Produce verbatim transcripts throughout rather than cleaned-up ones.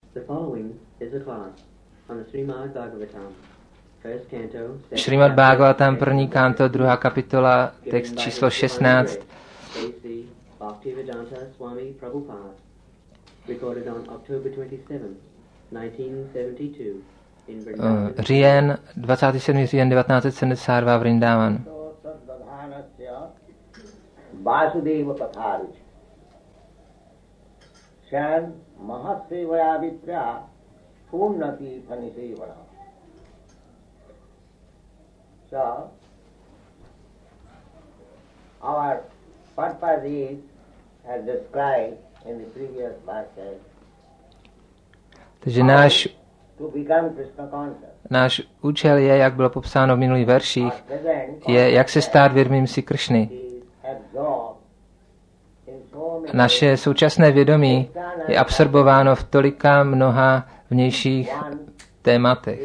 Šrimad Bhagavatam, první kanto, druhá kapitola, text číslo šestnáct. Uh, říjen, dvacátého sedmého říjen devatenáct set sedmdesát dva, Vrindavan. Vasudeva Katharuch Shan Mahasevayavitra Punnati Phanisevana. So, our purpose is, as described in the previous verses, takže náš, náš účel je, jak bylo popsáno v minulých verších, je, jak se stát vědomým si Kršny. Naše současné vědomí je absorbováno v tolika mnoha vnějších tématech.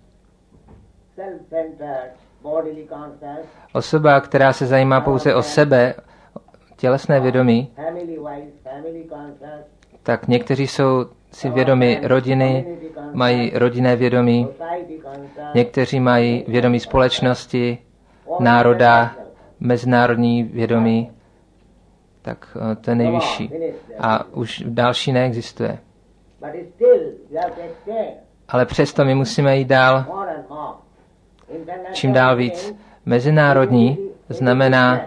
Osoba, která se zajímá pouze o sebe, tělesné vědomí, tak někteří jsou si vědomí rodiny, mají rodinné vědomí, někteří mají vědomí společnosti, národa, mezinárodní vědomí, tak to je nejvyšší. A už další neexistuje. Ale přesto my musíme jít dál, čím dál víc. Mezinárodní znamená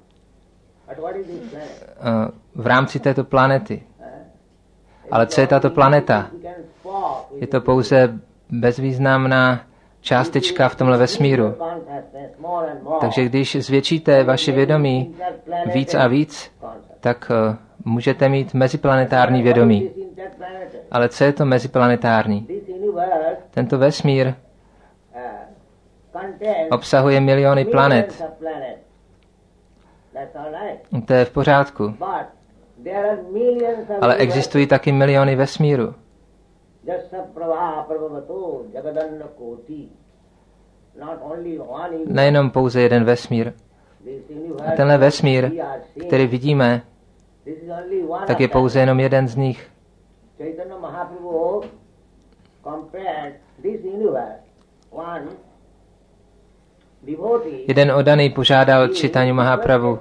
v rámci této planety. Ale co je tato planeta? Je to pouze bezvýznamná částečka v tomhle vesmíru. Takže když zvětšíte vaše vědomí víc a víc, tak uh, můžete mít meziplanetární vědomí. Ale co je to meziplanetární? Tento vesmír obsahuje miliony planet. To je v pořádku. Ale existují taky miliony vesmíru. Nejenom pouze jeden vesmír. A tenhle vesmír, který vidíme, tak je pouze jenom jeden z nich. Jeden oddaný požádal Čaitanju Mahaprabhu: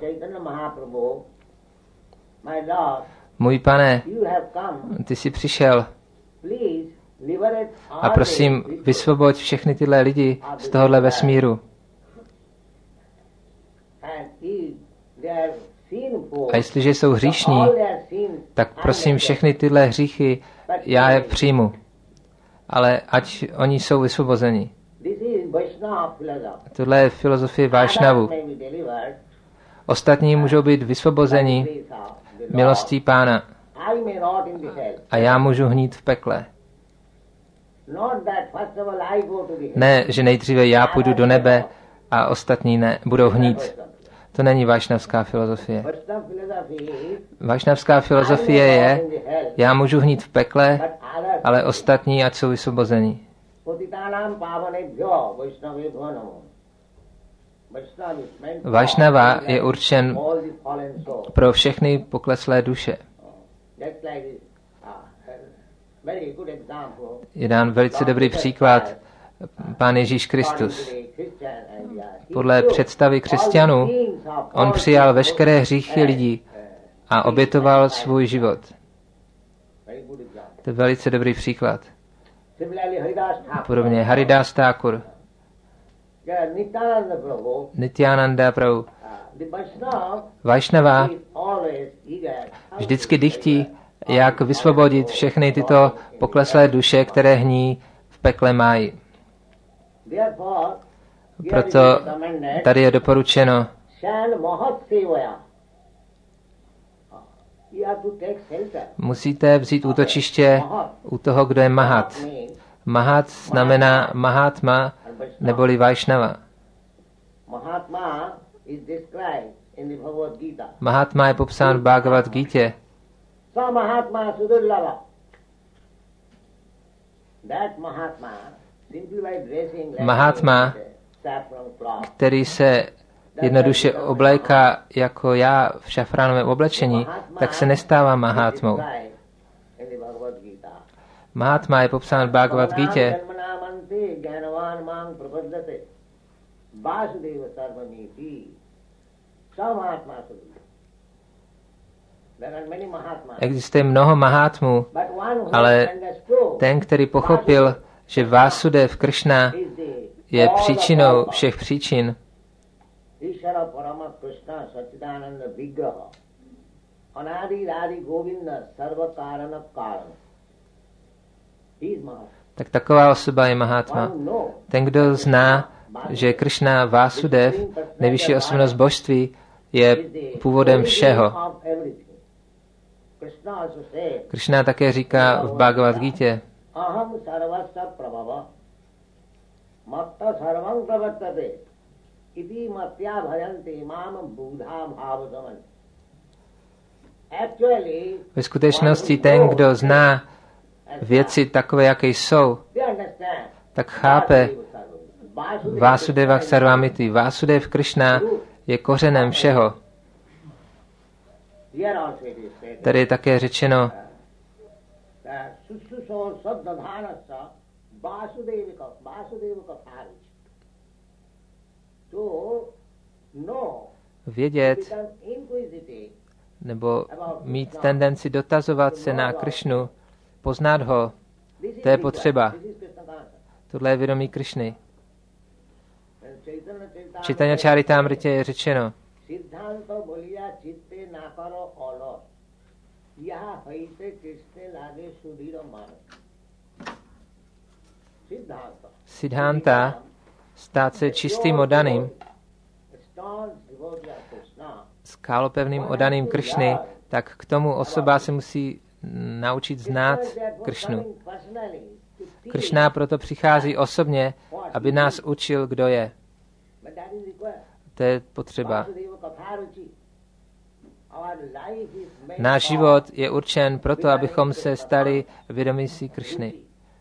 můj pane, ty jsi přišel a prosím, vysvoboď všechny tyhle lidi z tohohle vesmíru. A jestliže jsou hříšní, tak prosím, všechny tyhle hříchy, já je přijmu. Ale ať oni jsou vysvobozeni. Tohle je filozofie Vaishnavu. Ostatní můžou být vysvobozeni milostí Pána. A já můžu hnít v pekle. Ne, že nejdříve já půjdu do nebe a ostatní ne, budou hnít. To není vašnavská filozofie. Vašnavská filozofie je, já můžu hnít v pekle, ale ostatní ať jsou vysvobozeni. Vašnava je určen pro všechny pokleslé duše. Je dán velice dobrý příklad Pán Ježíš Kristus. Podle představy křesťanů on přijal veškeré hříchy lidí a obětoval svůj život. To je velice dobrý příklad. Podobně Haridas Thakur, Nityananda Prabhu. Vaishnava vždycky dychtí, jak vysvobodit všechny tyto pokleslé duše, které hní v pekle máji. Proto tady je doporučeno, musíte vzít útočiště u toho, kdo je Mahat. Mahat znamená Mahatma neboli Vaishnava. Mahatma je popsán v Bhagavad Gita. Mahatma, který se jednoduše obléká jako já v šafránovém oblečení, tak se nestává Mahatmou. Mahatma je popsán v Bhagavad Gita Existuje mnoho Mahatmů, ale ten, který pochopil, že Vásudev Krishna je příčinou všech příčin, tak taková osoba je Mahatma. Ten, kdo zná, že Krishna Vásudev, nejvyšší osobnost božství, je původem všeho. Krishna také říká v Bhagavad Gita, ve skutečnosti ten, kdo zná věci takové, jaké jsou, tak chápe Vásudeva Sarvamiti. Vásudev Krishna je kořenem všeho. Tady je také řečeno, vědět nebo mít tendenci dotazovat se na Krishnu, poznat ho, to je potřeba. Tohle je vědomí Krishny. V Chaitanya Charitamrite je řečeno, Siddhanta, stát se čistým odaným, skálopevným odaným Krishny, tak k tomu osoba se musí naučit znát Krishnu. Krishna proto přichází osobně, aby nás učil, kdo je. To je potřeba. Náš život je určen proto, abychom se stali vědomí si Krishny.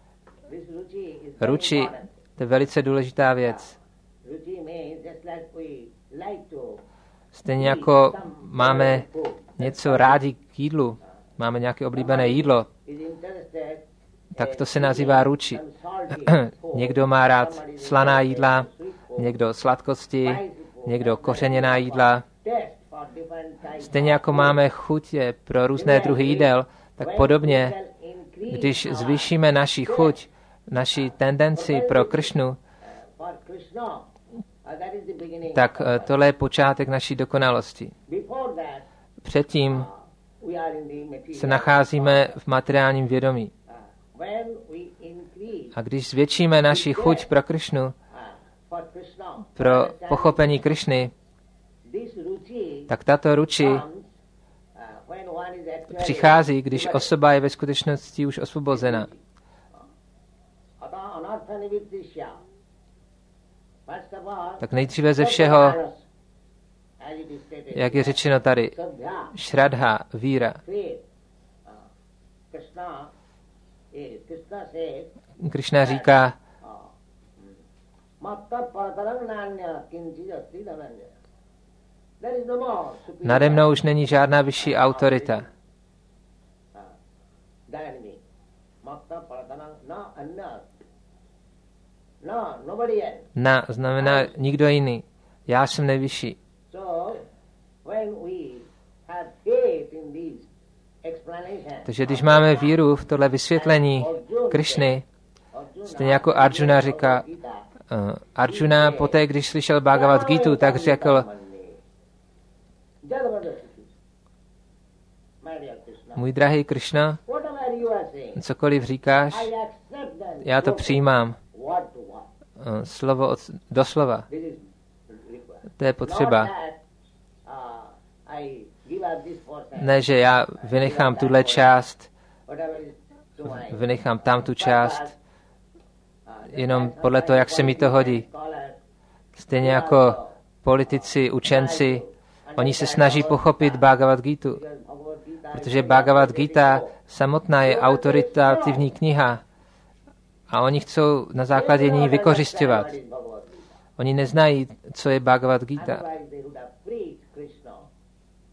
Ruči, to je velice důležitá věc. Stejně jako máme něco rádi k jídlu, máme nějaké oblíbené jídlo, tak to se nazývá ruči. Někdo má rád slaná jídla, někdo sladkosti, někdo kořeněná jídla. Stejně jako máme chutě pro různé druhy jídel, tak podobně, když zvýšíme naši chuť, naši tendenci pro Krishnu, tak tohle je počátek naší dokonalosti. Předtím se nacházíme v materiálním vědomí. A když zvětšíme naši chuť pro Krishnu, pro pochopení Krishny, tak tato ruči přichází, když osoba je ve skutečnosti už osvobozena. Tak nejdříve ze všeho, jak je řečeno tady, šradha, víra. Krishna říká, nade mnou už není žádná vyšší autorita. Na znamená nikdo jiný. Já jsem nejvyšší. Takže když máme víru v tohle vysvětlení Krishny, stejně jako Arjuna říká, uh, Arjuna poté, když slyšel Bhagavad Gitu, tak řekl, můj drahý Krishna, cokoliv říkáš, já to přijímám. Uh, slovo od, doslova. To je potřeba. Ne, že já vynechám tuhle část, vynechám tam tu část, jenom podle toho, jak se mi to hodí. Stejně jako politici, učenci, oni se snaží pochopit Bhagavad Gitu, protože Bhagavad Gita samotná je autoritativní kniha a oni chcou na základě ní vykořisťovat. Oni neznají, co je Bhagavad Gita.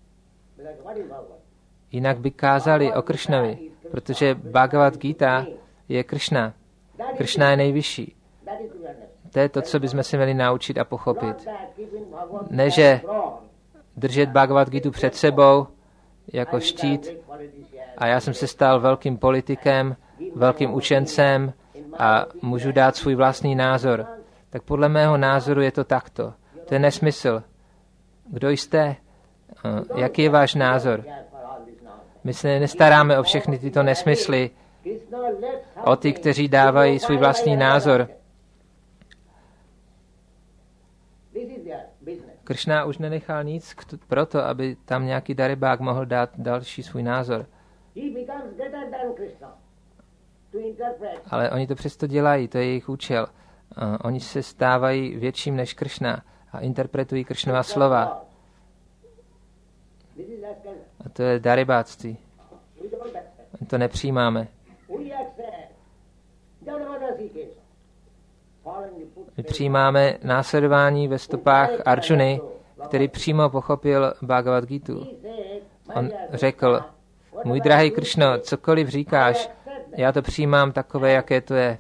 Jinak by kázali o Krishnovi, protože Bhagavad Gita je Kršna. Kršna je nejvyšší. To je to, co bychom si měli naučit a pochopit. Ne, že držet Bhagavad Gitu před sebou jako štít a já jsem se stal velkým politikem, velkým učencem a můžu dát svůj vlastní názor. Tak podle mého názoru je to takto. To je nesmysl. Kdo jste? Jaký je váš názor? My se nestaráme o všechny tyto nesmysly, o ty, kteří dávají svůj vlastní názor. Kršna už nenechal nic pro to, aby tam nějaký darebák mohl dát další svůj názor. Ale oni to přesto dělají, to je jejich účel. Uh, oni se stávají větším než Kršna a interpretují Kršnova slova. A to je darebáctví. To nepřijímáme. My přijímáme následování ve stopách Arjuny, který přímo pochopil Bhagavad Gitu. On řekl, můj drahý Kršno, cokoliv říkáš, já to přijímám takové, jaké to je.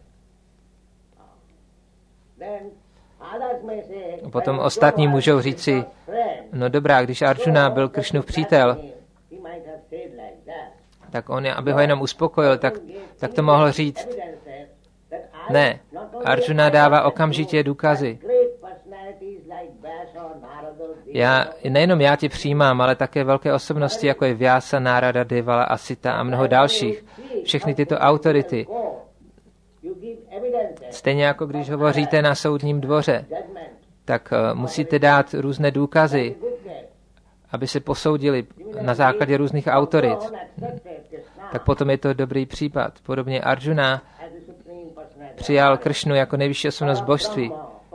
Potom ostatní můžou říci, no dobrá, když Arjuna byl Kršnův přítel, tak on, aby ho jenom uspokojil, tak, tak to mohl říct. Ne, Arjuna dává okamžitě důkazy. Já, nejenom já tě přijímám, ale také velké osobnosti, jako je Vyasa, Nárada, Devala, Asita a mnoho dalších. Všechny tyto autority. Stejně jako když hovoříte na soudním dvoře, tak uh, musíte dát různé důkazy, aby se posoudili na základě různých autorit. Tak potom je to dobrý případ. Podobně Arjuna přijal Kršnu jako nejvyšší osobnost božství.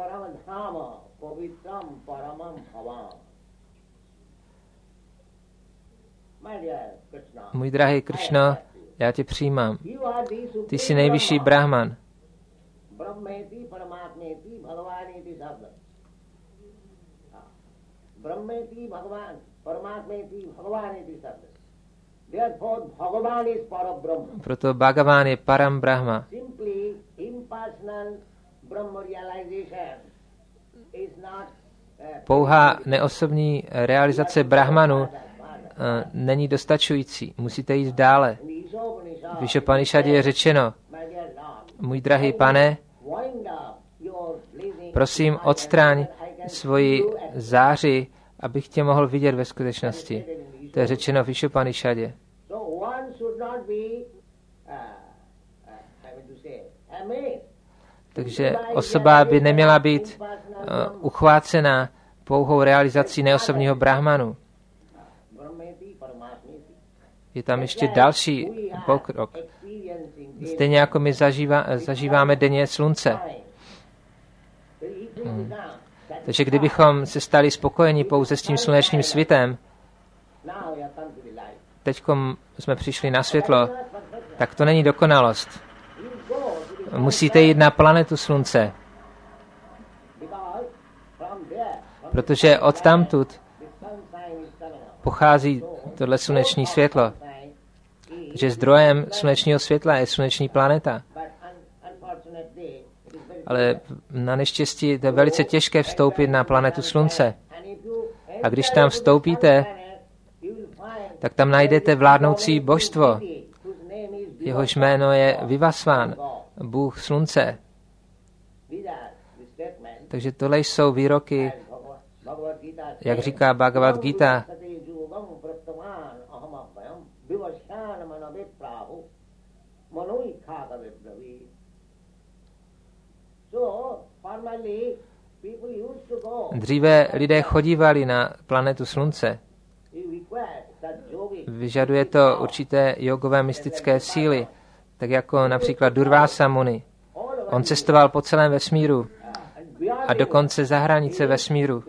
Můj drahý Kršno, já tě přijímám. Ty jsi nejvyšší Brahman. Proto Bhagavan je Param Brahma. Pouhá neosobní realizace Brahmanu uh, není dostačující. Musíte jít dále. V Išopanishadě je řečeno, můj drahý pane, prosím, odstráň svoji záři, abych tě mohl vidět ve skutečnosti. To je řečeno v Išopanishadě. Takže osoba by neměla být uh, uchvácena pouhou realizací neosobního Brahmanu. Je tam ještě další pokrok. Stejně jako my zažívá, zažíváme denně slunce. Hmm. Takže kdybychom se stali spokojeni pouze s tím slunečním svitem, teď jsme přišli na světlo, tak to není dokonalost. Musíte jít na planetu slunce. Protože odtamtud pochází tohle sluneční světlo. Takže zdrojem slunečního světla je sluneční planeta. Ale na neštěstí je velice těžké vstoupit na planetu slunce. A když tam vstoupíte, tak tam najdete vládnoucí božstvo. Jehož jméno je Vivasvan, Bůh slunce. Takže tohle jsou výroky, jak říká Bhagavad Gita. Dříve lidé chodívali na planetu slunce. Vyžaduje to určité jogové mystické síly, tak jako například Durvasa Muni. On cestoval po celém vesmíru a dokonce za hranice vesmíru.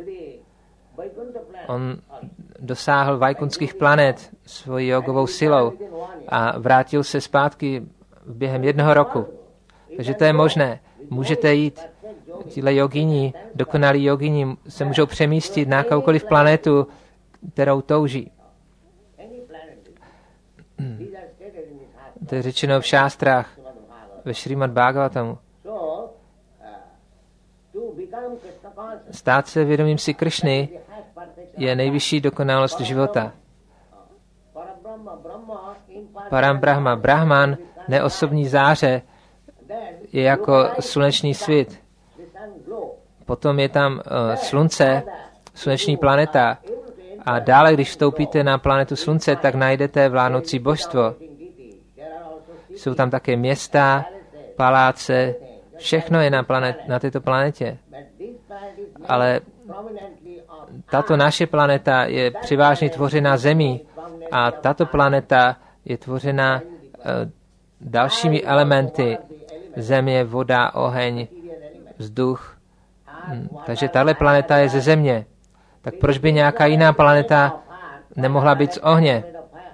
On dosáhl vajkunských planet svojí jogovou silou a vrátil se zpátky během jednoho roku. Takže to je možné. Můžete jít, tíhle jogini, dokonalí jogini se můžou přemístit na jakoukoliv planetu, kterou touží. To je řečeno v šástrách. ve Šrímad Bhagavatamu. So, uh, to become Krishna conscious Stát se vědomím si Krišny je nejvyšší dokonalost života. Parabrahma, Brahma, impartial, Param Brahma, Brahman, neosobní záře, then je jako sluneční svět. the sun glow. Potom je tam uh, slunce, sluneční planeta. A dále, když vstoupíte na planetu slunce, tak najdete vládnoucí božstvo. Jsou tam také města, paláce, všechno je na, planet, na této planetě. Ale tato naše planeta je převážně tvořena zemí a tato planeta je tvořena uh, dalšími elementy. Země, voda, oheň, vzduch. Hm, takže tahle planeta je ze země. Tak proč by nějaká jiná planeta nemohla být z ohně?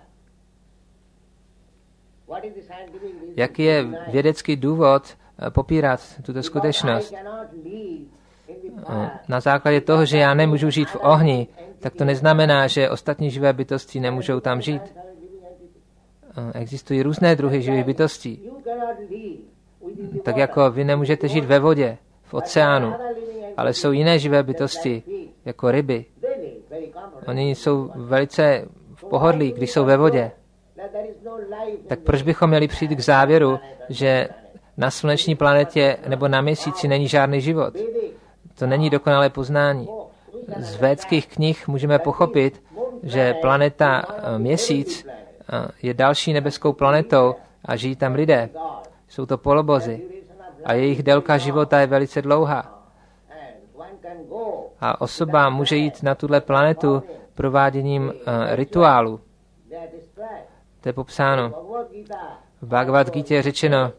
Jaký je vědecký důvod popírat tuto skutečnost? Na základě toho, že já nemůžu žít v ohni, tak to neznamená, že ostatní živé bytosti nemůžou tam žít. Existují různé druhy živých bytostí. Tak jako vy nemůžete žít ve vodě, v oceánu, ale jsou jiné živé bytosti, jako ryby. Oni jsou velice v pohodlí, když jsou ve vodě. Tak proč bychom měli přijít k závěru, že na sluneční planetě nebo na měsíci není žádný život? To není dokonalé poznání. Z védských knih můžeme pochopit, že planeta Měsíc je další nebeskou planetou a žijí tam lidé. Jsou to polobozy a jejich délka života je velice dlouhá. A osoba může jít na tuhle planetu prováděním uh, rituálu. To je popsáno. V Bhagavad Gita je řečeno,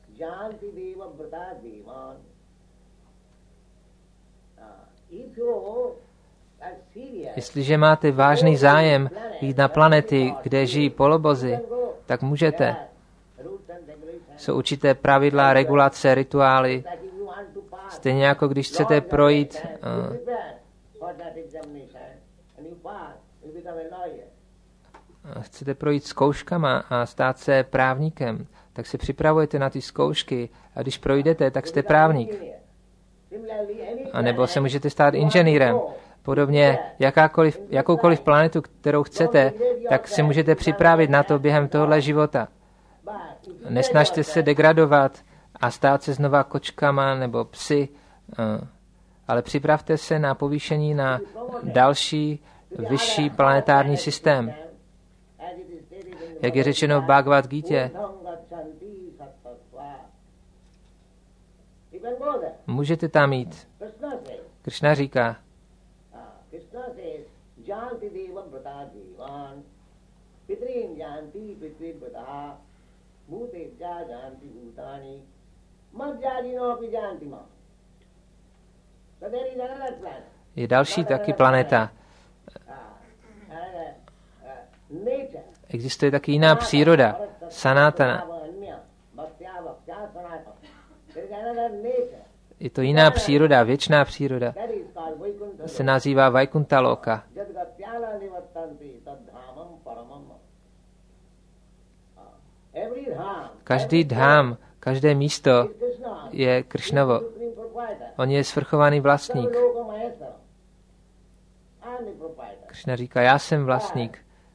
jestliže máte vážný zájem jít na planety, kde žijí polobozy, tak můžete. Jsou určité pravidla, regulace, rituály. Stejně jako když chcete projít uh, chcete projít zkouškama a stát se právníkem, tak se připravujete na ty zkoušky a když projdete, tak jste právník. A nebo se můžete stát inženýrem. Podobně jakákoliv, jakoukoliv planetu, kterou chcete, tak se můžete připravit na to během tohohle života. Nesnažte se degradovat a stát se znova kočkama nebo psy, ale připravte se na povýšení na další, vyšší planetární systém. Jak je řečeno v Bhagavad Gita, můžete tam jít. Krishna říká, je další taky planeta. Existuje taky jiná příroda, sanátana. Je to jiná příroda, věčná příroda. Se nazývá Vaikuntaloka. Každý dhám, každé místo je Kršnovo. On je svrchovaný vlastník. Kršna říká, já jsem vlastník.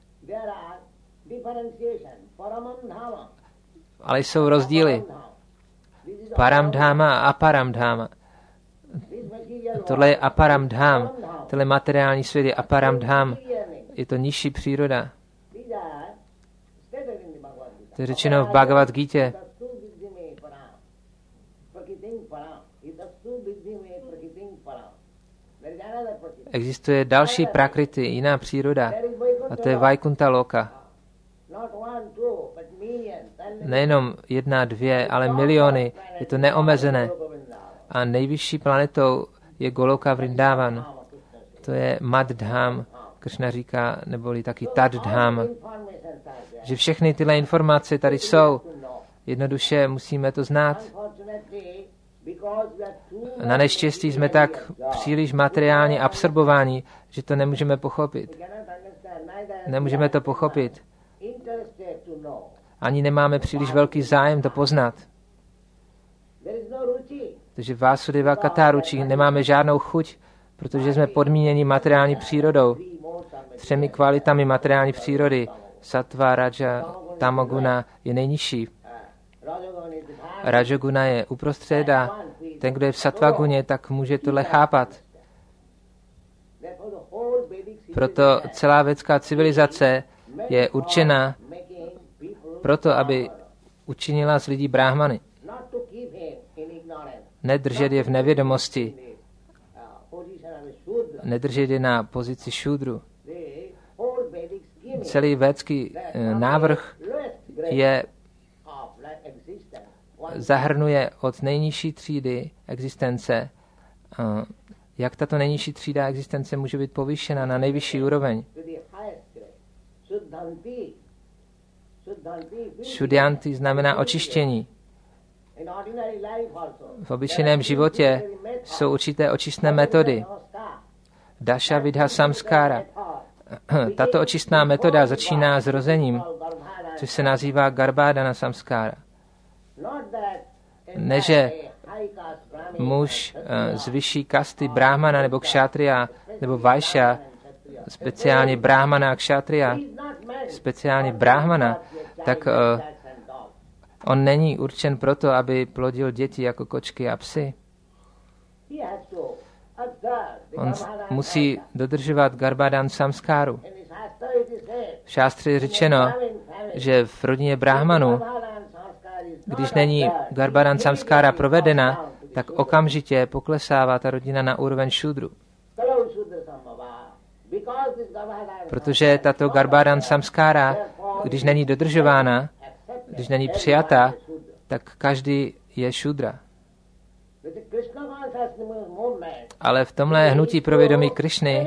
Ale jsou rozdíly. Paramdháma a aparamdháma. Tohle je aparamdhám. Tohle materiální svět je aparamdhám. Je to nižší příroda. To je řečeno v Bhagavad Gita. Existuje další prakriti, jiná příroda. A to je Vaikuntaloka. Nejenom jedna, dvě, ale miliony. Je to neomezené. A nejvyšší planetou je Goloka Vrindavan. To je Maddham, Kršna říká, neboli taky Taddham. Že všechny tyhle informace tady jsou. Jednoduše musíme to znát. Na neštěstí jsme tak příliš materiálně absorbováni, že to nemůžeme pochopit. Nemůžeme to pochopit. Ani nemáme příliš velký zájem to poznat. Takže Vásudeva Kataruči nemáme žádnou chuť, protože jsme podmíněni materiální přírodou, třemi kvalitami materiální přírody. Sattva, Raja, Tamoguna je nejnižší. Rajoguna je uprostřed a ten, kdo je v Sattvaguně, tak může tohle chápat. Proto celá védská civilizace je určena proto, aby učinila z lidí bráhmany. Nedržet je v nevědomosti, nedržet je na pozici šúdru. Celý védský návrh je, zahrnuje od nejnižší třídy existence. Jak tato nejnižší třída existence může být povýšena na nejvyšší úroveň? Šudyanti znamená očištění. V obyčejném životě jsou určité očistné metody. Dasha vidha samskára. Tato očistná metoda začíná zrozením, což se nazývá garbhadana samskára. Ne, že muž z vyšší kasty brahmana nebo kšatria nebo vajša, speciálně brahmana a kšatria, speciálně brahmana, tak uh, on není určen proto, aby plodil děti jako kočky a psy. On musí dodržovat garbhadan samskáru. V šástře je řečeno, že v rodině brahmanu, když není garbhadan samskára provedena, tak okamžitě poklesává ta rodina na úroveň šudru. Protože tato garbhadan samskára, když není dodržována, když není přijata, tak každý je šudra. Ale v tomhle hnutí pro vědomí Krišny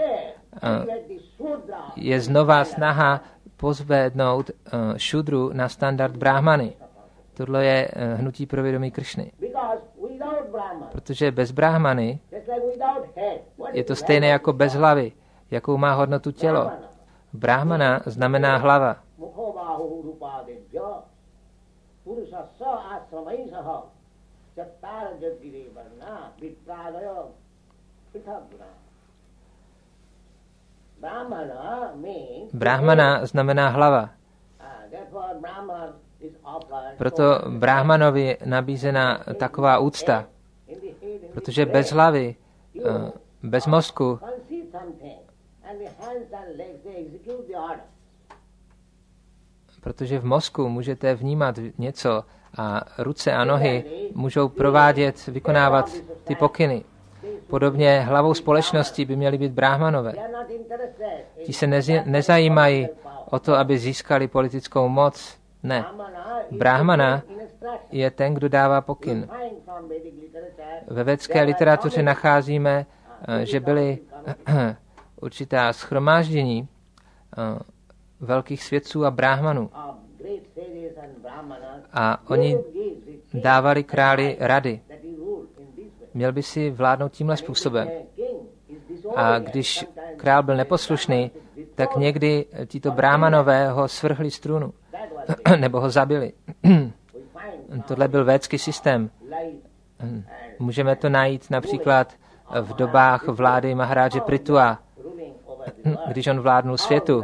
je znova snaha pozvednout šudru na standard brahmany. Tohle je hnutí pro vědomí Krišny. Protože bez brahmany je to stejné jako bez hlavy. Jakou má hodnotu tělo? Brahmana znamená hlava. Brahmana znamená hlava. Proto brahmanovi je nabízena taková úcta. Protože bez hlavy, bez mozku, protože v mozku můžete vnímat něco a ruce a nohy můžou provádět, vykonávat ty pokyny. Podobně hlavou společnosti by měly být brahmanové. Ti se nezi, nezajímají o to, aby získali politickou moc. Ne. Brahmana je ten, kdo dává pokyn. Ve védské literatuře nacházíme, že byly určitá shromáždění velkých svědců a brahmanů. A oni dávali králi rady. Měl by si vládnout tímhle způsobem. A když král byl neposlušný, tak někdy tito brahmanové ho svrhli z trůnu. Nebo ho zabili. Tohle byl védský systém. Můžeme to najít například v dobách vlády Maharáže Pritua. Když on vládnul světu,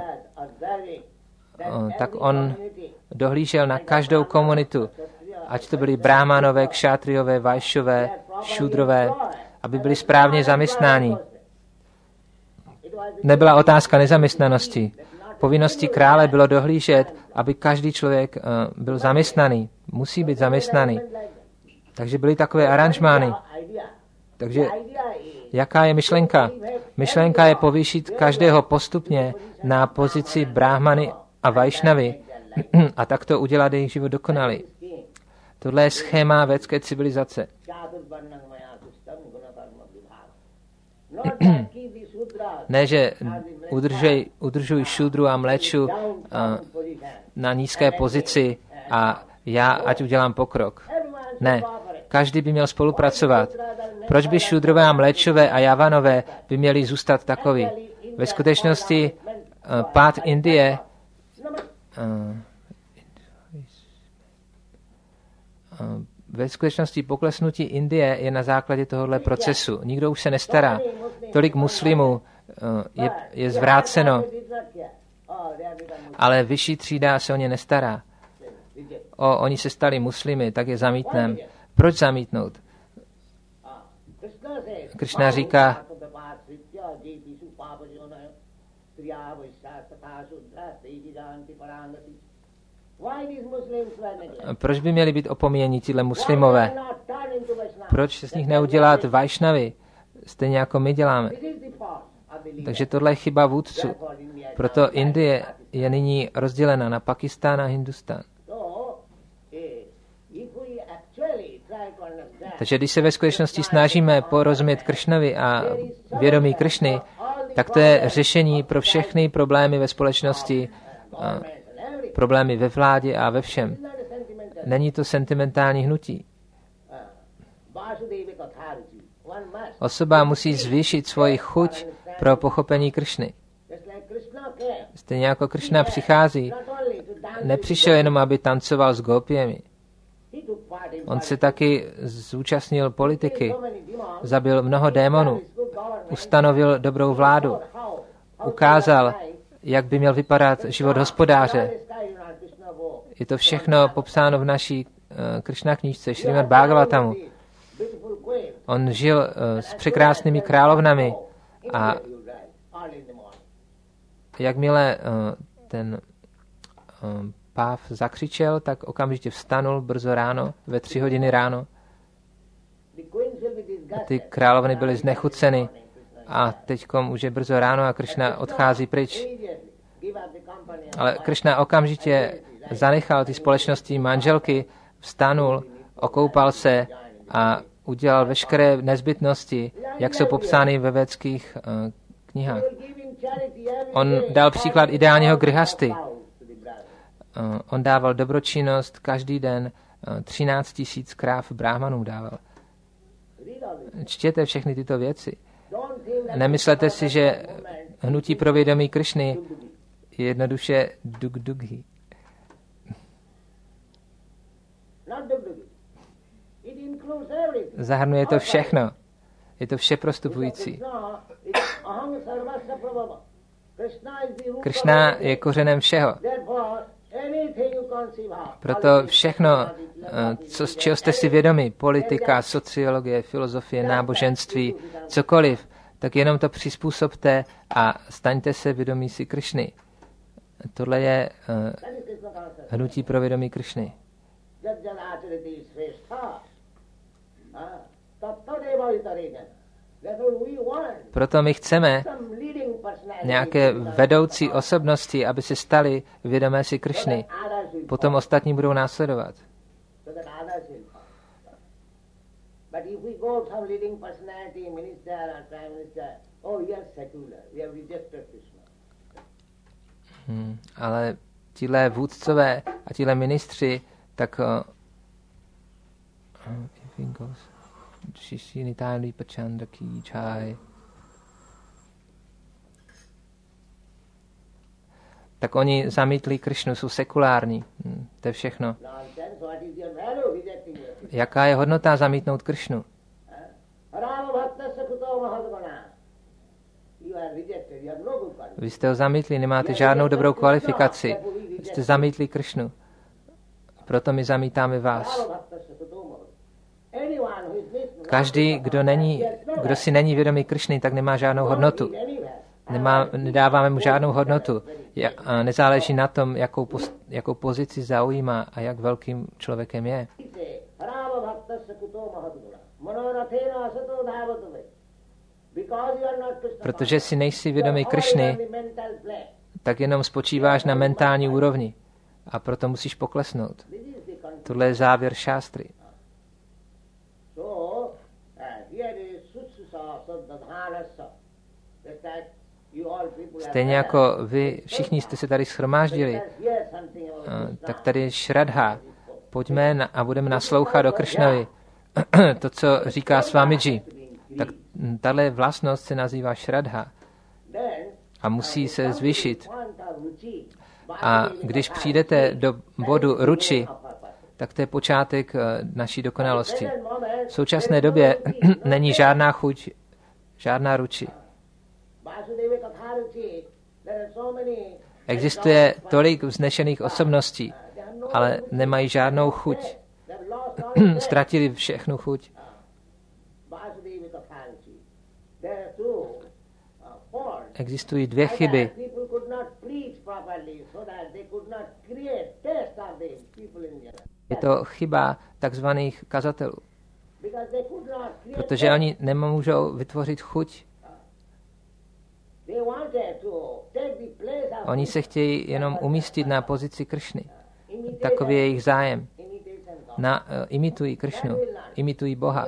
tak on dohlížel na každou komunitu, ať to byli brahmanové, kšátriové, vajšové, šudrové, aby byli správně zaměstnáni. Nebyla otázka nezaměstnanosti. Povinností krále bylo dohlížet, aby každý člověk byl zaměstnaný. Musí být zaměstnaný. Takže byly takové aranžmány. Takže jaká je myšlenka? Myšlenka je povýšit každého postupně na pozici brahmany a vajšnavy a takto udělat jejich život dokonalý. Tohle je schéma védské civilizace. Ne, že udržuj, udržuj šudru a mléču na nízké pozici a já ať udělám pokrok. Ne, každý by měl spolupracovat. Proč by šudrové a mléčové a javanové by měli zůstat takový? Ve skutečnosti uh, pád Indie uh, uh, Ve skutečnosti poklesnutí Indie je na základě tohohle procesu. Nikdo už se nestará. Tolik muslimů je, je zvráceno, ale vyšší třída se o ně nestará. O, oni se stali muslimy, tak je zamítneme. Proč zamítnout? Krishna říká, proč by měli být opomíjeni tíhle muslimové? Proč se z nich neudělat Vajšnavy? Stejně jako my děláme. Takže tohle je chyba vůdců. Proto Indie je nyní rozdělena na Pakistán a Hindustán. Takže když se ve skutečnosti snažíme porozumět Kršnovi a vědomí Kršny, tak to je řešení pro všechny problémy ve společnosti, problémy ve vládě a ve všem. Není to sentimentální hnutí. Osoba musí zvýšit svoji chuť pro pochopení Kršny. Stejně jako Kršna přichází, nepřišel jenom, aby tancoval s gópiemi. On se taky zúčastnil politiky, zabil mnoho démonů, ustanovil dobrou vládu, ukázal, jak by měl vypadat život hospodáře. Je to všechno popsáno v naší uh, Kršna knížce Šrimad Bhagavatamu. On žil uh, s překrásnými královnami a jakmile uh, ten uh, páv zakřičel, tak okamžitě vstanul brzo ráno, ve tři hodiny ráno. A ty královny byly znechuceny a teďkom už je brzo ráno a Kršna odchází pryč. Ale Kršna okamžitě zanechal ty společnosti manželky, vstanul, okoupal se a udělal veškeré nezbytnosti, jak jsou popsány ve védských uh, knihách. On dal příklad ideálního grihasty. Uh, on dával dobročinnost každý den, uh, třináct tisíc kráv brahmanů dával. Čtěte všechny tyto věci. Nemyslete si, že hnutí pro vědomí Kršny je jednoduše dug-dughi. Zahrnuje to všechno. Je to vše prostupující. Kršna je kořenem všeho. Proto všechno, co, z čeho jste si vědomi, politika, sociologie, filozofie, náboženství, cokoliv, tak jenom to přizpůsobte a staňte se vědomí si Kršny. Tohle je uh, hnutí pro vědomí Kršny. Proto my chceme nějaké vedoucí osobnosti, aby se staly vědomé si Kršny. Potom ostatní budou následovat. Hmm, ale tíhle vůdcové a tíhle ministři, tak uh, tak oni zamítli Kršnu, jsou sekulární. Hmm, to je všechno. Jaká je hodnota zamítnout Kršnu? Vy jste ho zamítli, nemáte žádnou dobrou kvalifikaci. Jste zamítli Kršnu. Proto my zamítáme vás. Každý, kdo, není, kdo si není vědomý Kršny, tak nemá žádnou hodnotu. Nemá, nedáváme mu žádnou hodnotu. A nezáleží na tom, jakou, post, jakou pozici zaujímá a jak velkým člověkem je. Protože si nejsi vědomý Kršny, tak jenom spočíváš na mentální úrovni a proto musíš poklesnout. Tohle je závěr šástry. Stejně jako vy všichni jste se tady shromáždili, tak tady je Shraddha. Pojďme a budeme naslouchat do Kršnovi. To, co říká Swamiji, tak tahle vlastnost se nazývá Shraddha a musí se zvýšit. A když přijdete do bodu ruči, tak to je počátek naší dokonalosti. V současné době není žádná chuť, žádná ruči. Existuje tolik vznešených osobností, ale nemají žádnou chuť. Ztratili všechnu chuť. Existují dvě chyby. Je to chyba takzvaných kazatelů, protože oni nemůžou vytvořit chuť. Oni se chtějí jenom umístit na pozici Krišny. Takový je jejich zájem. Na, uh, imitují Krišnu, imitují Boha.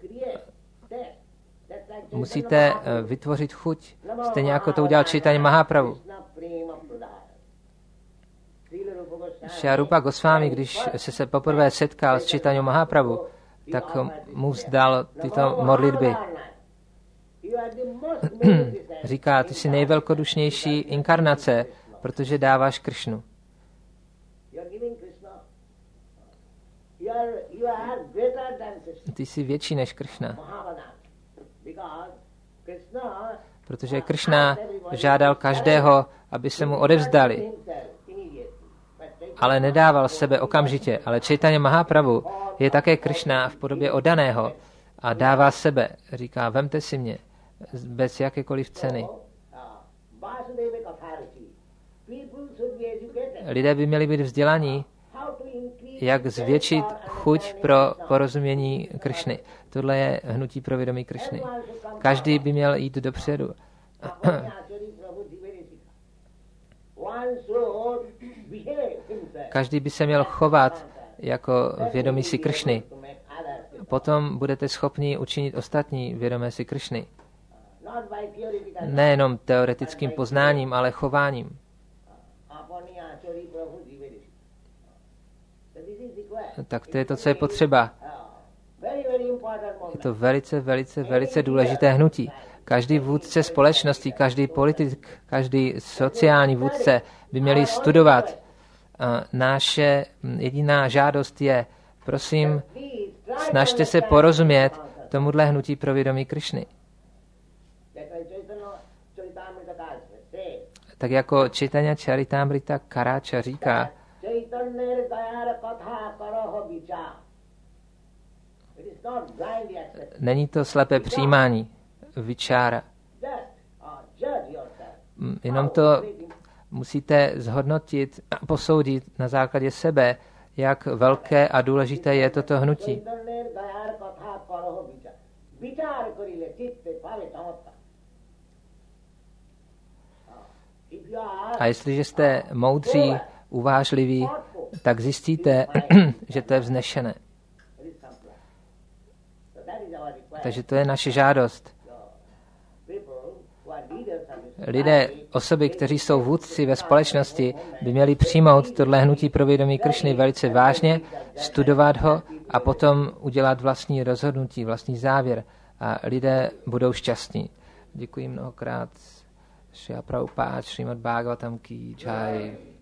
Musíte uh, vytvořit chuť, stejně jako to udělal Chaitanya Mahaprabhu. Šri Rupa Goswami, když se, se poprvé setkal s Chaitanya Mahaprabhu, tak mu vzdal tyto modlitby. Říká, ty jsi nejvelkodušnější inkarnace, protože dáváš Krišnu. Ty jsi větší než Krišna. Protože Krišna žádal každého, aby se mu odevzdali. Ale nedával sebe okamžitě. Ale Chaitanya Mahaprabhu je také Krišna v podobě oddaného a dává sebe. Říká, vemte si mě bez jakékoliv ceny. Lidé by měli být vzdělaní, jak zvětšit chuť pro porozumění Krišny. Tohle je hnutí pro vědomí Krišny. Každý by měl jít dopředu. Každý by se měl chovat jako vědomí si Krišny. Potom budete schopni učinit ostatní vědomé si Krišny. Nejenom teoretickým poznáním, ale chováním. Tak to je to, co je potřeba. Je to velice, velice, velice důležité hnutí. Každý vůdce společnosti, každý politik, každý sociální vůdce by měli studovat. Naše jediná žádost je, prosím, snažte se porozumět tomuhle hnutí pro vědomí Krišny. Tak jako Chaitanya Charitamrita Karača říká, není to slepé přijímání, vičára. Jenom to musíte zhodnotit a posoudit na základě sebe, jak velké a důležité je toto hnutí. A jestliže jste moudří, uvážliví, tak zjistíte, že to je vznešené. Takže to je naše žádost. Lidé, osoby, kteří jsou vůdci ve společnosti, by měli přijmout tohle hnutí pro vědomí Krišny velice vážně, studovat ho a potom udělat vlastní rozhodnutí, vlastní závěr. A lidé budou šťastní. Děkuji mnohokrát. Šrila Prabhupád, Šrímad Bhagavatam ki jai.